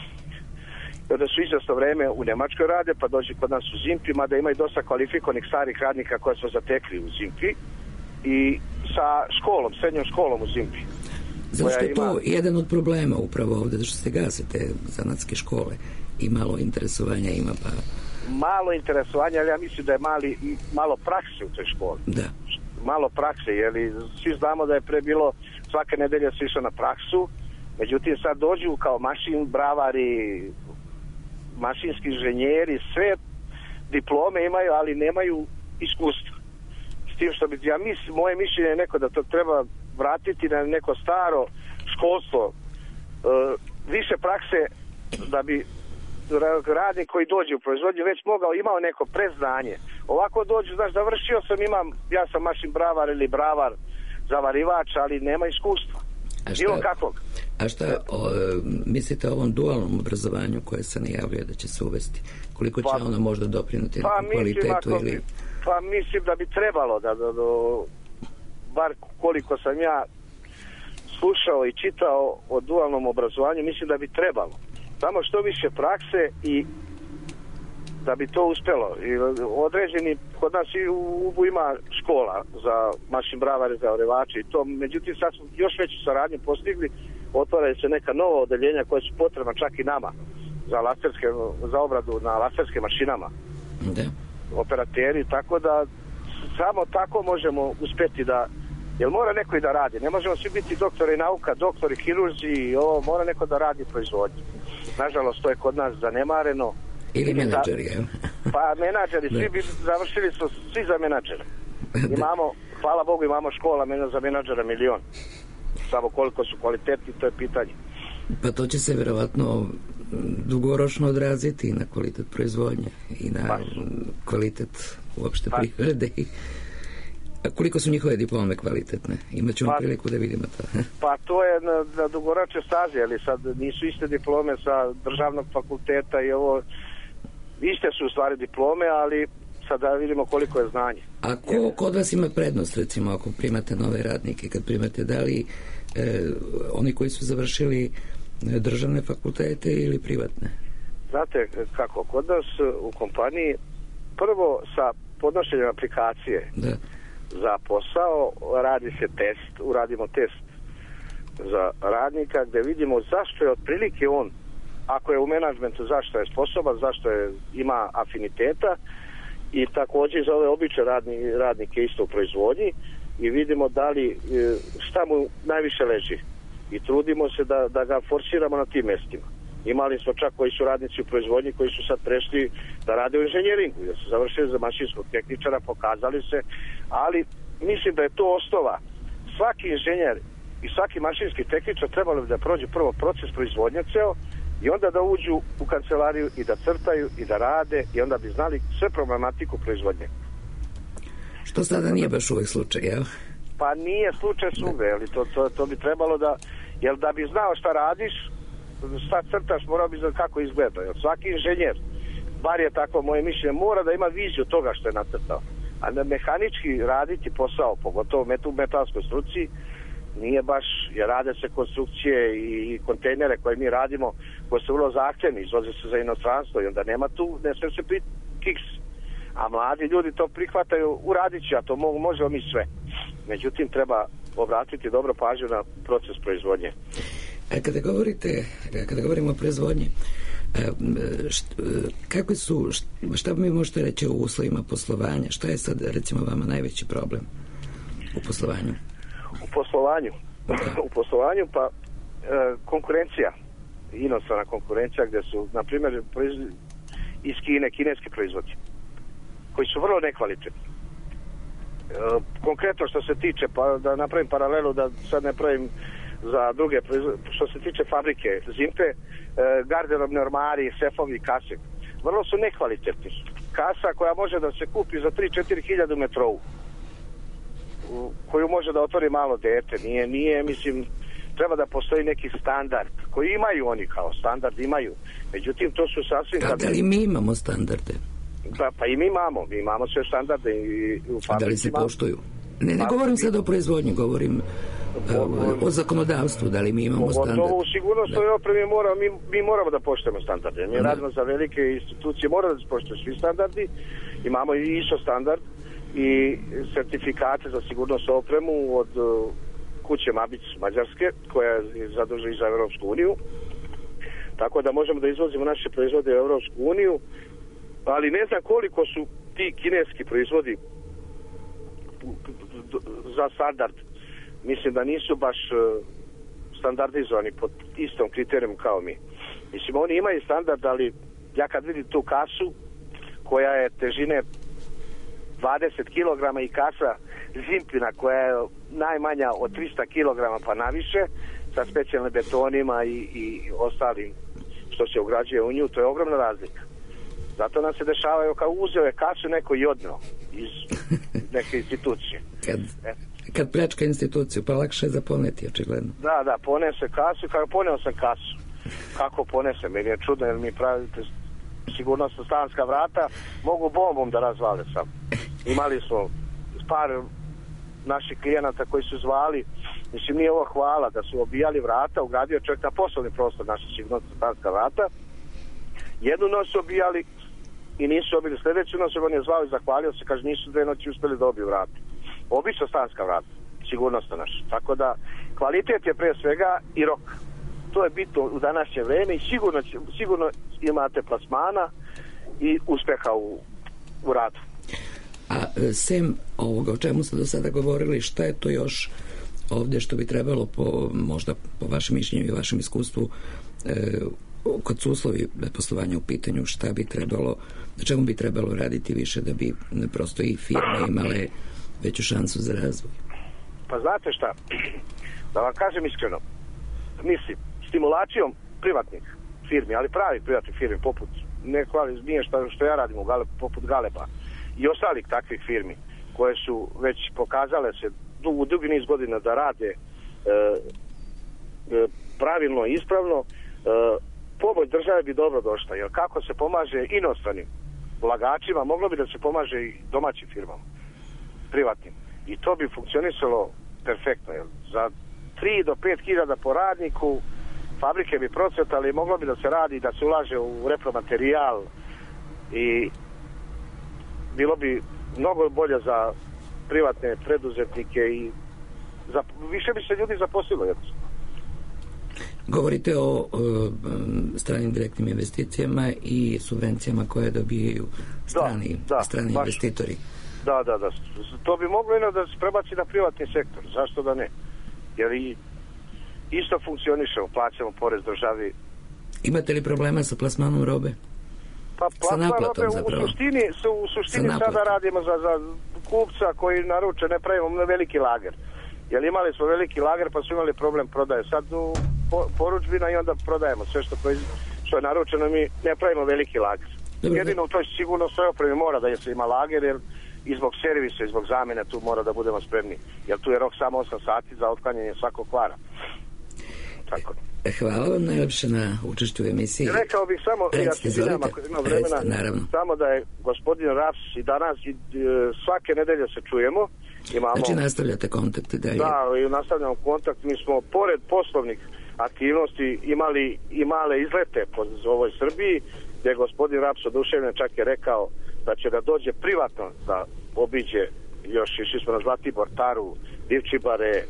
I onda su izvjesno vreme u Nemačkoj rade, pa dođe kod nas u Zimpi, mada ima i dosta kvalifikovanih starih radnika koje su zatekli u Zimpi i sa školom, srednjom školom u Zimpi. Zato što je to ima... jedan od problema upravo ovdje, što se gase te zanatske škole i malo interesovanja ima, pa... Malo interesovanja, ali ja mislim da je mali, malo prakse u toj školi. Da. Malo prakse, jer svi znamo da je pre bilo svake nedelje se išlo na praksu, međutim sad dođu kao mašin, bravari, mašinski inženjeri, sve diplome imaju, ali nemaju iskustva. S tim što bi, ja mislim, moje mišljenje je neko da to treba vratiti na neko staro školstvo, e, više prakse da bi radnik koji dođe u proizvodnju već mogao, imao neko preznanje. Ovako dođu, znaš, završio sam, imam, ja sam mašin bravar ili bravar, zavarivač, ali nema iskustva. A šta, Bilo kakvog. A šta o, mislite o ovom dualnom obrazovanju koje se najavljuje da će se uvesti? Koliko će pa, ono možda doprinuti pa, na kvalitetu? Mislim, ili... Pa mislim da bi trebalo da, da, da bar koliko sam ja slušao i čitao o dualnom obrazovanju, mislim da bi trebalo. Samo što više prakse i da bi to uspjelo. I određeni, kod nas i u Ubu ima škola za mašin bravare, za orevače i to, međutim sad smo još veću saradnju postigli, otvaraju se neka nova odeljenja koja su potrebna čak i nama za laserske, za obradu na laserskim mašinama. Da. Operateri, tako da samo tako možemo uspjeti da, jer mora neko i da radi, ne možemo svi biti doktori nauka, doktori hirurzi i ovo, mora neko da radi proizvodnju. Nažalost, to je kod nas zanemareno. Ili menadžeri, jel? Pa menadžeri, svi bi završili su svi za menadžere. Imamo, hvala Bogu, imamo škola za menadžera milion. Samo koliko su kvalitetni, to je pitanje. Pa to će se vjerovatno dugoročno odraziti na kvalitet proizvodnje i na pa, kvalitet uopšte pa, privrede. A koliko su njihove diplome kvalitetne? Imaćemo pa, priliku da vidimo to. Pa to je na, na dugoročne staze, ali sad nisu iste diplome sa državnog fakulteta i ovo, iste su u stvari diplome, ali sad da vidimo koliko je znanje. A ko kod vas ima prednost, recimo, ako primate nove radnike, kad primate, da li e, oni koji su završili državne fakultete ili privatne? Znate kako, kod nas u kompaniji prvo sa podnošenjem aplikacije da. za posao radi se test, uradimo test za radnika gdje vidimo zašto je otprilike on, ako je u menadžmentu, zašto je sposoban, zašto je, ima afiniteta i također za ove obične radni, radnike isto u proizvodnji i vidimo da li, šta mu najviše leži i trudimo se da, da ga forsiramo na tim mjestima. Imali smo čak koji su radnici u proizvodnji koji su sad prešli da rade u inženjeringu, jer su završili za mašinskog tehničara, pokazali se, ali mislim da je to osnova. Svaki inženjer i svaki mašinski tehničar trebalo bi da prođe prvo proces proizvodnje ceo i onda da uđu u kancelariju i da crtaju i da rade i onda bi znali sve problematiku proizvodnje. Što sada nije baš uvijek slučaj, jel? Pa nije slučaj svugdje, ali to, to, to bi trebalo da, jer da bi znao šta radiš, šta crtaš, morao bi znati kako izgleda. Jer svaki inženjer, bar je tako moje mišljenje, mora da ima viziju toga što je nacrtao. A da mehanički raditi posao, pogotovo u metalskoj struci, nije baš, jer rade se konstrukcije i kontejnere koje mi radimo, koje su vrlo zahtjevni, izvoze se za inostranstvo i onda nema tu, ne sve se pri kiks. A mladi ljudi to prihvataju, uradit će, a to mo možemo mi sve. Međutim, treba obratiti dobro pažnju na proces proizvodnje. E, kada govorite, kada govorimo o proizvodnji, kako su, šta mi možete reći o uslovima poslovanja? Šta je sad, recimo, vama najveći problem u poslovanju? U poslovanju? U poslovanju, pa konkurencija, inostrana konkurencija, gde su, na primjer, iz Kine, kineski proizvodi, koji su vrlo nekvalitetni. Konkretno što se tiče, pa da napravim paralelu, da sad ne pravim za druge, što se tiče fabrike Zimpe, garderobne ormari, sefovi, kase, vrlo su nekvalitetni. Kasa koja može da se kupi za tri do četiri hiljade metrovu, koju može da otvori malo dete, nije, nije, mislim, treba da postoji neki standard, koji imaju oni kao standard, imaju. Međutim, to su sasvim... Da, da li mi imamo standarde? Pa, pa i mi imamo, mi imamo sve standarde i, i u fabrici. A da li se poštuju? Ne, ne govorim sad o proizvodnji, govorim o, o zakonodavstvu, da li mi imamo standarde. Pogotovo u sigurnosnoj opremi mora, mi, mi moramo da poštujemo standarde. Mi radimo za velike institucije, moramo da se poštuju svi standardi, imamo i I S O standard i sertifikate za sigurnosnu opremu od kuće Mabic Mađarske, koja je zadužena i za Europsku uniju. Tako da možemo da izvozimo naše proizvode u Europsku uniju, ali ne znam koliko su ti kineski proizvodi za standard. Mislim da nisu baš standardizovani pod istom kriterijom kao mi. Mislim, oni imaju standard, ali ja kad vidim tu kasu koja je težine dvadeset kilograma i kasa Zimpina koja je najmanja od trista kilograma pa naviše, sa specijalnim betonima i, i ostalim što se ugrađuje u nju, to je ogromna razlika. Zato nam se dešavaju kao uzeo je kasu neko i odneo iz neke institucije. Kad, kad pljačka instituciju, pa lakše je za poneti, očigledno. Da, da, ponese kasu, kako poneo sam kasu. Kako ponese, meni je čudno, jer mi pravite sigurnosno stanska vrata, mogu bombom da razvale sam. Imali smo par naših klijenata koji su zvali, mislim, nije ovo hvala, da su obijali vrata, ugradio čovjek na poslovni prostor naša sigurnosno stanska vrata. Jednu noć su obijali i nisu obili sljedeću noć, on je zvao i zahvalio se, kaže, nisu dve noći uspjeli da obiju vrata. Obično stanska vrata, sigurnosno naša. Tako da, kvalitet je pre svega i rok. To je bitno u današnje vreme i sigurno, sigurno imate plasmana i uspeha u, u radu. A sem ovoga o čemu ste do sada govorili, šta je to još ovdje što bi trebalo po, možda po vašem mišljenju i vašem iskustvu, e, kod su uslovi poslovanja u pitanju, šta bi trebalo, na čemu bi trebalo raditi više da bi prosto i firme imale veću šansu za razvoj? Pa znate šta, da vam kažem iskreno, mislim, stimulacijom privatnih firmi, ali pravi privatnih firmi, poput ne hvali, nije što, što ja radim u Gale, poput Galeba i ostalih takvih firmi, koje su već pokazale se u dugi niz godina da rade e, e, pravilno i ispravno, e, pomoć države bi dobro došla, jer kako se pomaže inostranim ulagačima, moglo bi da se pomaže i domaćim firmama, privatnim. I to bi funkcionisalo perfektno, jer za tri do pet hiljada po radniku fabrike bi procvetali, moglo bi da se radi, da se ulaže u repromaterijal i bilo bi mnogo bolje za privatne preduzetnike i za, više bi se ljudi zaposlilo jednostavno. Govorite o, o stranim direktnim investicijama i subvencijama koje dobijaju strani, da, da, strani baš, investitori. Da, da, da. To bi moglo jedno da se prebaci na privatni sektor. Zašto da ne? Jer i isto funkcionišemo, plaćamo porez državi. Imate li problema sa plasmanom robe? Pa plasman robe u suštini, su, u suštini sada radimo za, za kupca koji naruče, ne pravimo veliki lager. Jer imali smo veliki lager pa su imali problem prodaje. Sad u poručbina i onda prodajemo sve što, što je naručeno, mi ne pravimo veliki lager. Dobre, jedino u toj sigurno sve opremi mora da se ima lager, jer i zbog servisa i zbog zamjene tu mora da budemo spremni. Jer tu je rok samo osam sati za otklanjanje svakog kvara. Tako. Hvala vam najlepše na učešću u emisiji. Rekao bih samo, ja se izvinjam ako ima vremena, Recite, samo da je gospodin Raps i danas i svake nedelje se čujemo. Imamo, znači nastavljate kontakte dalje? Da, i nastavljamo kontakt. Mi smo pored poslovnih aktivnosti imali i male izlete po ovoj Srbiji, gdje je gospodin Raps oduševljen, čak je rekao da će da dođe privatno da obiđe još, išli smo na Zlatibor, Taru, Divčibare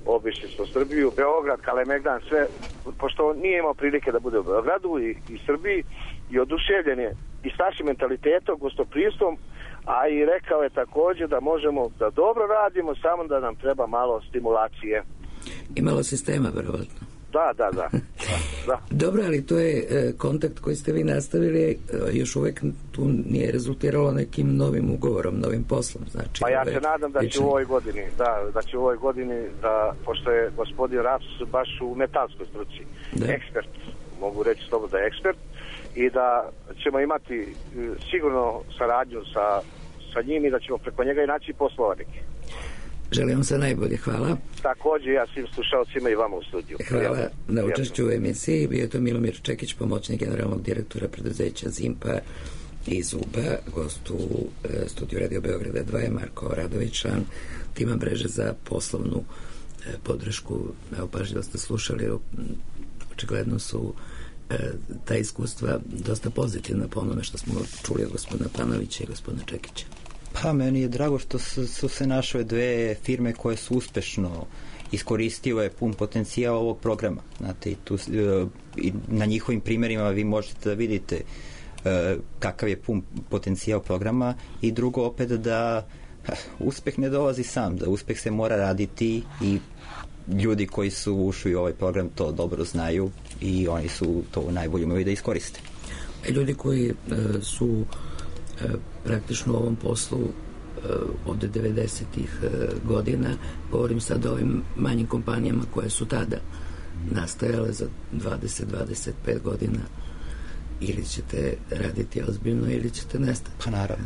obišli smo Srbiju, Beograd, Kalemegdan, sve, pošto nije imao prilike da bude u Beogradu i, i Srbiji, i oduševljen je i s našim mentalitetom, gostoprimstvom, a i rekao je također da možemo da dobro radimo, samo da nam treba malo stimulacije. Imalo sistema, verovatno. Da, da, da. da. Dobro, ali to je e, kontakt koji ste vi nastavili, e, još uvek tu nije rezultiralo nekim novim ugovorom, novim poslom. Znači, pa ja ove, se nadam da će lični... u ovoj godini, da, da će u ovoj godini, da, pošto je gospodin Raps baš u metalskoj struci, da. ekspert, mogu reći slobodno da je ekspert, i da ćemo imati sigurno saradnju sa, sa njim i da ćemo preko njega i naći poslovarnike. Želim vam sve najbolje, hvala. Također ja svim slušalcima i vama u studiju. Hvala ja, na učešću u emisiji. Bio je to Milomir Čekić, pomoćnik generalnog direktora preduzeća Zimpa iz Uba. Gost u e, studiju Radio Beograda dva je Marko Radović, član tima mreže za poslovnu e, podršku. Evo, pažljivo ste slušali, očigledno su e, ta iskustva dosta pozitivna po onome što smo čuli od gospodina Panovića i gospodina Čekića. Pa meni je drago što su, su se našle dve firme koje su uspešno iskoristile pun potencijal ovog programa. Znate, i tu, i na njihovim primjerima vi možete da vidite uh, kakav je pun potencijal programa, i drugo opet da uh, uspeh ne dolazi sam, da uspeh se mora raditi i ljudi koji su ušli u ovaj program to dobro znaju i oni su to najbolje umeli da iskoriste. Ljudi koji uh, su praktično u ovom poslu od devedesetih godina, govorim sad o ovim manjim kompanijama koje su tada nastajale za dvadeset do dvadeset pet godina, ili ćete raditi ozbiljno ili ćete nestati. Pa naravno.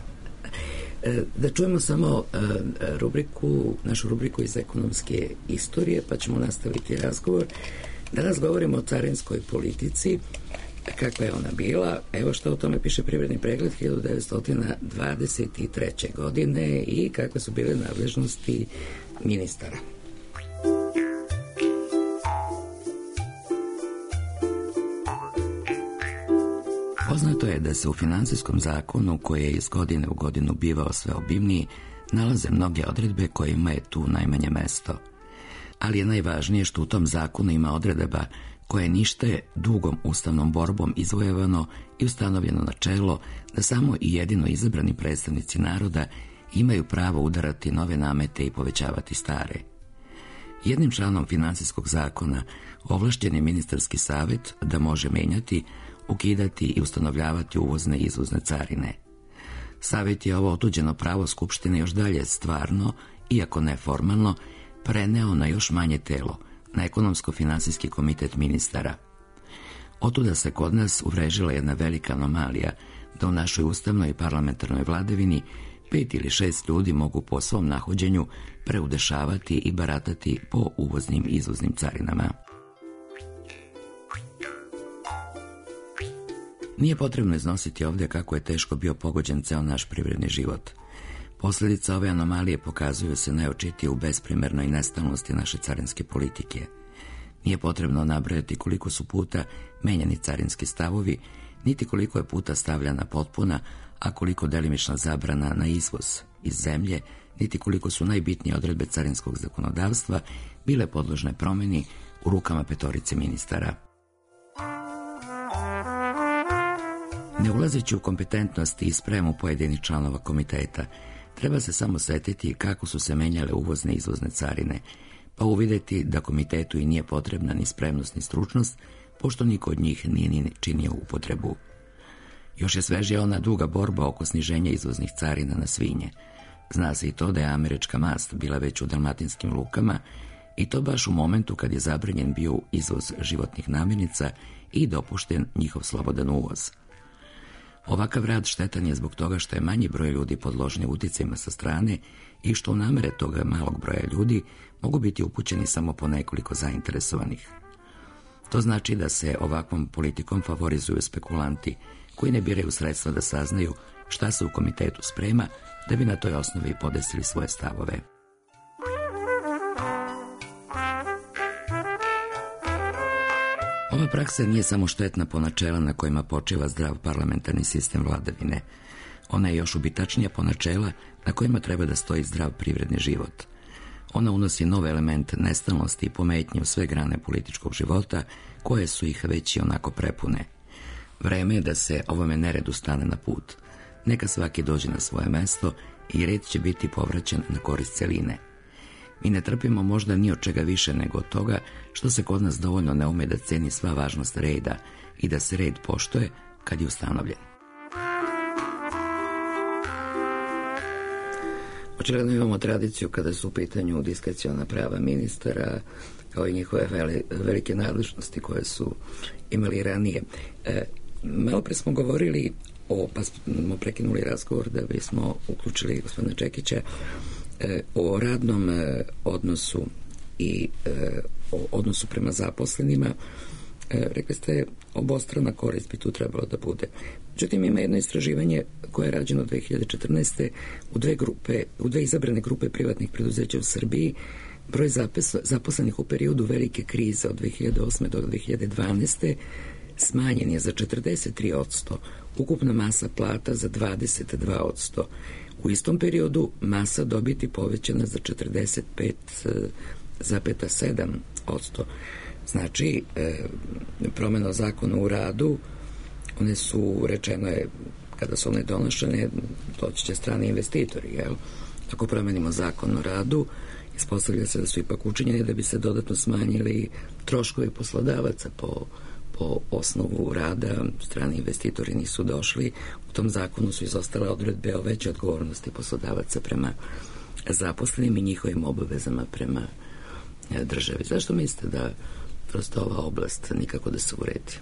Da čujemo samo rubriku, našu rubriku iz ekonomske istorije, pa ćemo nastaviti razgovor. Danas govorimo o carinskoj politici, kakva je ona bila. Evo što o tome piše Privredni pregled hiljadu devetsto dvadeset treće. godine i kakve su bile nadležnosti ministara. Poznato je da se u finansijskom zakonu, koji je iz godine u godinu bivao sve obimniji, nalaze mnoge odredbe kojima je tu najmanje mesto. Ali je najvažnije što u tom zakonu ima odredaba koje nište dugom ustavnom borbom izvojevano i ustanovljeno načelo da samo i jedino izabrani predstavnici naroda imaju pravo udarati nove namete i povećavati stare. Jednim članom finansijskog zakona ovlašćen je ministarski savjet da može menjati, ukidati i ustanovljavati uvozne i izvozne carine. Savjet je ovo otuđeno pravo Skupštine još dalje stvarno, iako ne formalno, preneo na još manje telo, na ekonomsko-finansijski komitet ministara. Otuda se kod nas uvrežila jedna velika anomalija da u našoj ustavnoj i parlamentarnoj vladavini pet ili šest ljudi mogu po svom nahođenju preudešavati i baratati po uvoznim i izvoznim carinama. Nije potrebno iznositi ovdje kako je teško bio pogođen ceo naš privredni život. Posljedica ove anomalije pokazuju se najočitije u besprimmernoj nestalnosti naše carinske politike. Nije potrebno nabrojati koliko su puta menjani carinski stavovi, niti koliko je puta stavljana potpuna, a koliko delimična zabrana na izvoz iz zemlje, niti koliko su najbitnije odredbe carinskog zakonodavstva bile podložne promjeni u rukama petorice ministara. Ne ulazeći u kompetentnost i spremu pojedinih članova komiteta, treba se samo setiti kako su se menjale uvozne i izvozne carine, pa uvidjeti da komitetu i nije potrebna ni spremnost ni stručnost, pošto niko od njih nije ni činio upotrebu. Još je svežija ona duga borba oko sniženja izvoznih carina na svinje. Zna se i to da je američka mast bila već u dalmatinskim lukama, i to baš u momentu kad je zabranjen bio izvoz životnih namirnica i dopušten njihov slobodan uvoz. Ovakav rad štetan je zbog toga što je manji broj ljudi podložni uticajima sa strane i što u namere toga malog broja ljudi mogu biti upućeni samo po nekoliko zainteresovanih. To znači da se ovakvom politikom favorizuju spekulanti koji ne biraju sredstva da saznaju šta se u komitetu sprema, da bi na toj osnovi podesili svoje stavove. Ova praksa nije samo štetna po načela na kojima počiva zdrav parlamentarni sistem vladavine. Ona je još ubitačnija po načela na kojima treba da stoji zdrav privredni život. Ona unosi nove elemente nestalnosti i pometnje u sve grane političkog života, koje su ih već i onako prepune. Vreme je da se ovome neredu stane na put. Neka svaki dođe na svoje mesto i red će biti povraćen na korist celine. Mi ne trpimo možda ni od čega više nego od toga što se kod nas dovoljno ne ume da ceni sva važnost reda i da se red poštuje kad je ustanovljen. Očigledno imamo tradiciju kada su u pitanju diskreciona prava ministara, kao i njihove veli, velike nadležnosti koje su imali ranije. E, malo pre smo govorili o, pa smo prekinuli razgovor da bismo uključili gospodina Čekića, e, o radnom e, odnosu i e, o odnosu prema zaposlenima. E, rekli ste, obostrana korist bi tu trebalo da bude. Međutim, ima jedno istraživanje koje je rađeno dve hiljade četrnaeste. u dve grupe, u dve izabrane grupe privatnih preduzeća u Srbiji. Broj zaposlenih u periodu velike krize od dve hiljade osme do dve hiljade dvanaeste. smanjen je za četrdeset tri posto, ukupna masa plata za dvadeset dva posto. U istom periodu masa dobiti povećana za četrdeset pet zarez sedam posto. Znači, e, promjena zakona u radu, one su, rečeno je, kada su one donošene, doći će strani investitori, jel? Ako promenimo zakon o radu, ispostavlja se da su ipak učinjeni da bi se dodatno smanjili troškovi poslodavaca po, po osnovu rada, strani investitori nisu došli. U tom zakonu su izostale odredbe o većoj odgovornosti poslodavaca prema zaposlenim i njihovim obavezama prema državi. Zašto mislite da prosto ova oblast nikako da se uredi?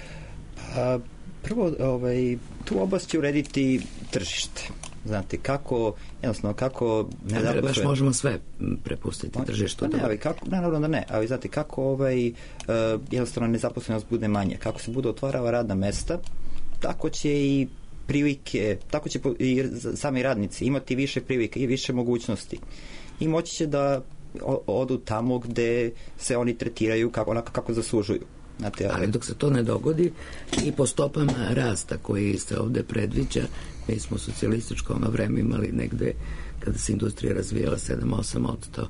A, prvo, ovaj, tu oblast će urediti tržište. Znate, kako, jednostavno, kako ne zaposlen... Baš možemo sve prepustiti tržištu. Pa ne, ali kako, naravno da ne, ali znate, kako ovaj, uh, jednostavno nezaposlenost bude manje, kako se bude otvarala radna mesta, tako će i prilike, tako će i sami radnici imati više prilike i više mogućnosti. I moći će da odu tamo gde se oni tretiraju kako, onako kako zaslužuju. Znate, ali... ali dok se to ne dogodi i po stopama rasta koji se ovde predviđa, mi smo u socijalističkom vreme imali negde kada se industrija razvijala sedam do osam posto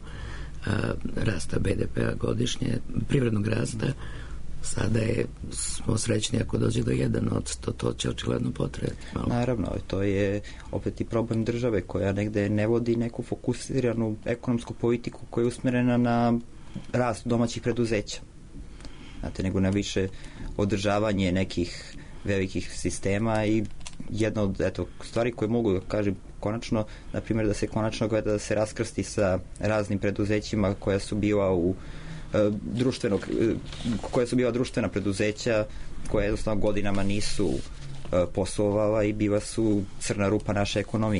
rasta be de pea godišnje, privrednog rasta. Sada je, smo srećni ako dođe do jedan posto, to će očigledno potrebati malo. Naravno, to je opet i problem države koja negde ne vodi neku fokusiranu ekonomsku politiku koja je usmerena na rast domaćih preduzeća. Znate, nego na više održavanje nekih velikih sistema i jedna od eto, stvari koje mogu da kažem konačno, na primjer da se konačno gleda da se raskrsti sa raznim preduzećima koja su bila u društvenog, koja su bila društvena preduzeća koja jednostavno godinama nisu poslovala i bila su crna rupa naše ekonomije.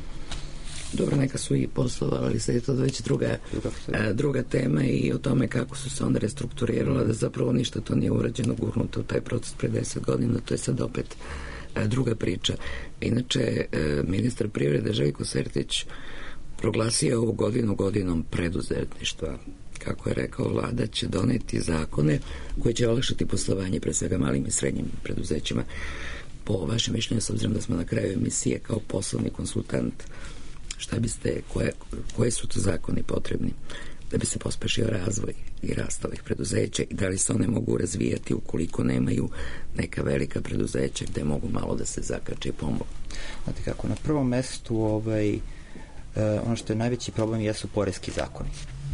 Dobro, neka su i poslovala, ali sad je to već druga, druga tema i o tome kako su se onda restrukturirala, da zapravo ništa to nije urađeno, gurnuto u taj proces pre deset godina, to je sad opet druga priča. Inače, ministar privrede Željko Sertić proglasio ovu godinu godinom preduzetništva. Kako je rekao, vlada će doneti zakone koje će olakšati poslovanje pre svega malim i srednjim preduzećima. Po vašem mišljenju, s obzirom da smo na kraju emisije kao poslovni konsultant, šta biste, koje, koje su to zakoni potrebni da bi se pospešio razvoj i rast ovih preduzeća i da li se one mogu razvijati ukoliko nemaju neka velika preduzeća gde mogu malo da se zakače i pomogu? Znate kako, na prvom mestu ovaj, uh, ono što je najveći problem jesu poreski zakoni.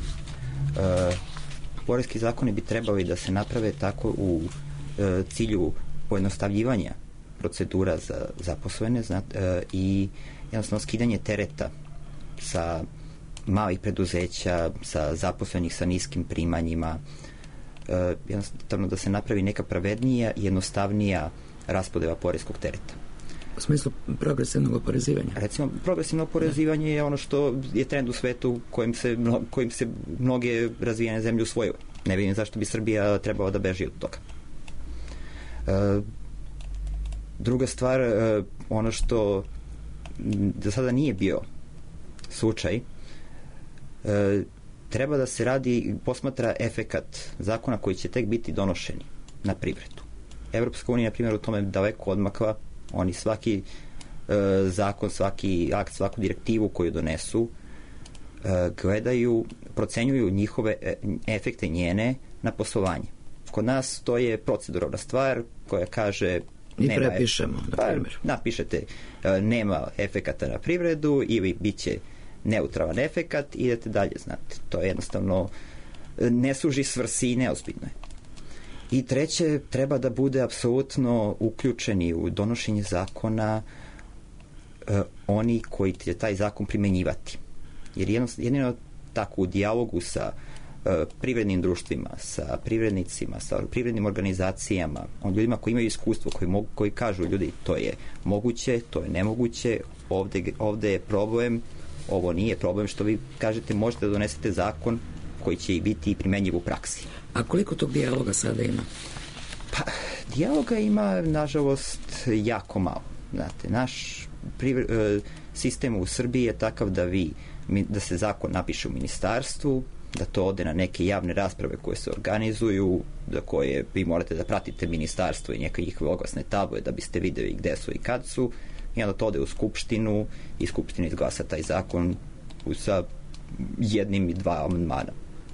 Uh, poreski zakoni bi trebali da se naprave tako u uh, cilju pojednostavljivanja procedura za zaposlene znat, uh, i jednostavno skidanje tereta sa malih preduzeća, sa zaposlenih sa niskim primanjima, uh, jednostavno da se napravi neka pravednija i jednostavnija raspodela poreskog tereta. U smislu progresivnog oporezivanja? Recimo, progresivno oporezivanje je ono što je trend u svetu kojim se, kojim se mnoge razvijene zemlje usvojile. Ne vidim zašto bi Srbija trebala da beži od toga. E, druga stvar, e, ono što do sada nije bio slučaj, e, treba da se radi, posmatra efekat zakona koji će tek biti donošeni na privredu. Evropska unija, na primjer, u tome daleko odmakla. Oni svaki e, zakon, svaki akt, svaku direktivu koju donesu gledaju, procenjuju njihove efekte njene na poslovanje. Kod nas to je proceduralna stvar koja kaže i prepišemo, na primjer. Napišete nema efekata na privredu ili bit će neutralan efekat i idete dalje, znate. To je jednostavno ne služi svrsi i neozbiljno je. I treće, treba da bude apsolutno uključeni u donošenje zakona eh, oni koji će taj zakon primenjivati. Jer jedino tako u dijalogu sa eh, privrednim društvima, sa privrednicima, sa privrednim organizacijama, on ljudima koji imaju iskustvo, koji, mogu, koji kažu ljudi to je moguće, to je nemoguće, ovde, ovde je problem, ovo nije problem, što vi kažete možete da donesete zakon koji će i biti primenjiv u praksi. A koliko tog dijaloga sada ima? Pa, dijaloga ima, nažalost, jako malo. Znate, naš privre, sistem u Srbiji je takav da vi, da se zakon napiše u ministarstvu, da to ode na neke javne rasprave koje se organizuju, da koje vi morate da pratite ministarstvo i neke njihove oglasne table da biste videli gde su i kad su, i onda to ode u skupštinu i skupština izglasa taj zakon sa jednim i dva amandmana.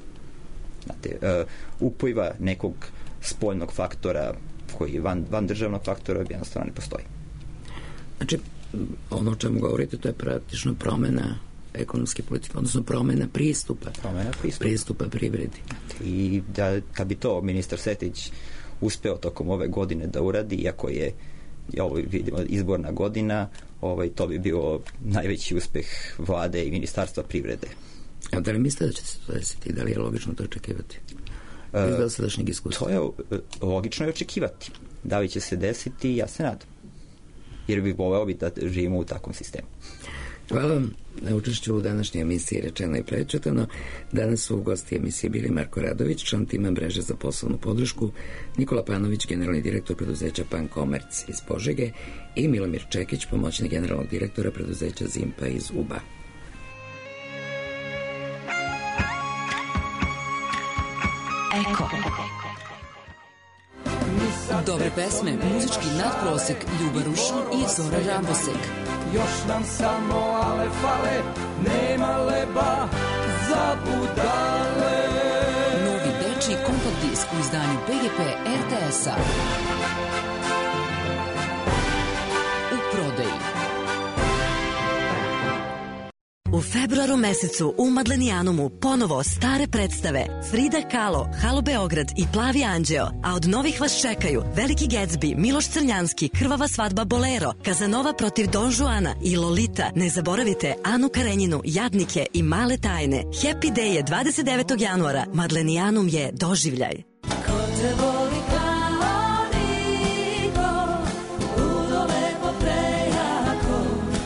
Znate, uh, upliva nekog spoljnog faktora koji je van, van državnog faktora jednostavno ne postoji. Znači, ono o čemu govorite, to je praktično promena ekonomske politike, odnosno promena pristupa. Promena pristupa. Pristupa privredi. I da, kad bi to ministar Sertić uspeo tokom ove godine da uradi, iako je ovo vidimo izborna godina, ovaj, to bi bio najveći uspeh vlade i ministarstva privrede. A da li mislite da će se to desiti? Da li je logično to očekivati? Iz dosadašnjeg iskustva? To je logično je očekivati. Da li će se desiti, ja se nadam. Jer bi voleo bi da živimo u takvom sistemu. Hvala vam na učešću u današnjoj emisiji Rečeno i prečutano. Danas su u gosti emisije bili Marko Radović, član tima mreže za poslovnu podršku, Nikola Panović, generalni direktor preduzeća Pankomerc iz Požege i Milomir Čekić, pomoćnik generalnog direktora preduzeća Zimpa iz Uba. Eko. Dobre pesme, muzički nadprosek, Ljuba Rušin i Zora Rambosek. Još nam samo ale fale, nema leba za budale. Novi dečiji kompakt disk u izdanju P G P R T S-a. U prodaji. U februaru mesecu u Madlenijanumu ponovo stare predstave Frida Kahlo, Halo Beograd i Plavi anđeo, a od novih vas čekaju Veliki Gatsby, Miloš Crnjanski, Krvava svadba Bolero, Kazanova protiv Don Juana i Lolita. Ne zaboravite Anu Karenjinu, Jadnike i Male tajne. Happy Day je dvadeset devetog januara. Madlenijanum je doživljaj. Ko te voli kao niko, udove po prejako,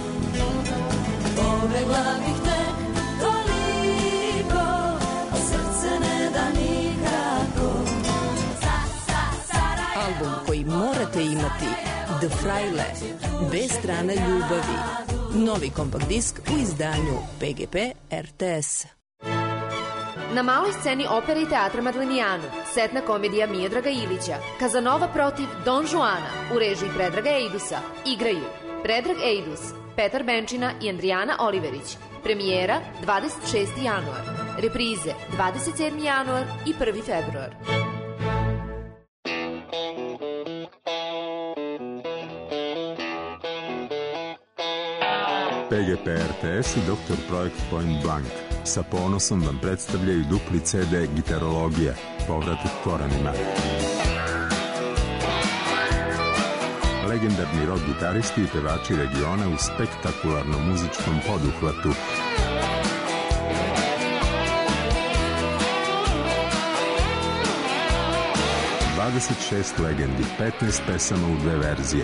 povegla bih te toliko, a srce ne da nikako. Album koji morate imati, The Fraile, dve strane ljubavi. Novi kompakt disk u izdanju P G P R T S. Na maloj sceni opere i teatra Madlenijanum, setna komedija Miodraga Ilića, Kazanova protiv Don Juana, u režiji Predraga Ejdusa, igraju Predrag Ejdus, Petar Benčina i Andrijana Oliverić. Premijera dvadeset šesti januar, reprize dvadeset sedmi januar i prvi februar. P G P R T S i doktor Projekt Point Blank sa ponosom vam predstavljaju dupli C D Gitarologija, povratak korenima. Legendarni rock gitaristi i pevači regiona u spektakularnom muzičkom poduhvatu. dvadeset šest legendi, petnaest pesama u dve verzije.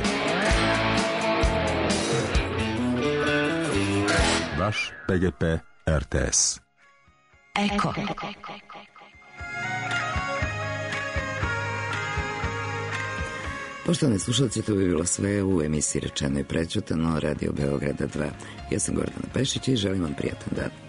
Vaš P G P R T S. Eko. Poštovani slušalci, to bi bilo sve u emisiji Rečeno i prečutano, Radio Beograda dva. Ja sam Gordana Pešić i želim vam prijatan dan.